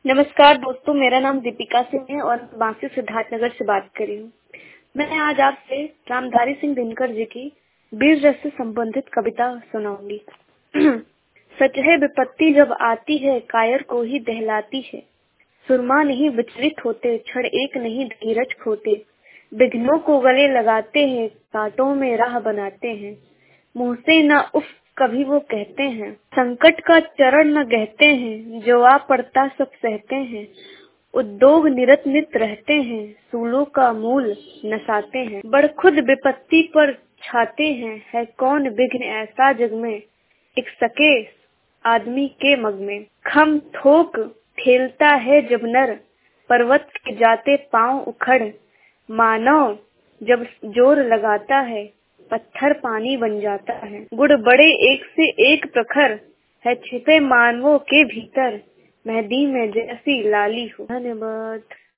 नमस्कार दोस्तों, मेरा नाम दीपिका सिंह है और मैं बांसी सिद्धार्थनगर से बात कर रही हूँ। मैं आज आपसे रामधारी सिंह दिनकर जी की वीर रस से संबंधित कविता सुनाऊंगी। सच है विपत्ति जब आती है कायर को ही दहलाती है। सुरमा नहीं विचलित होते, क्षण एक नहीं धीरज खोते। विघ्नों को गले लगाते हैं, कांटों में राह बनाते हैं। मुंह से न उफ कभी वो कहते हैं, संकट का चरण न गहते हैं। जो आ पड़ता सब सहते हैं, उद्योग निरत नित रहते हैं। सूलों का मूल नसाते हैं, बड़ खुद विपत्ति पर छाते हैं। है कौन विघ्न ऐसा जग में, एक सके आदमी के मग में। खम थोक ठेलता है जब नर, पर्वत के जाते पांव उखड़। मानव जब जोर लगाता है, पत्थर पानी बन जाता है। गुड़ बड़े एक से एक प्रखर, है छिपे मानवों के भीतर। मेहंदी में जैसी लाली हो। धन्यवाद।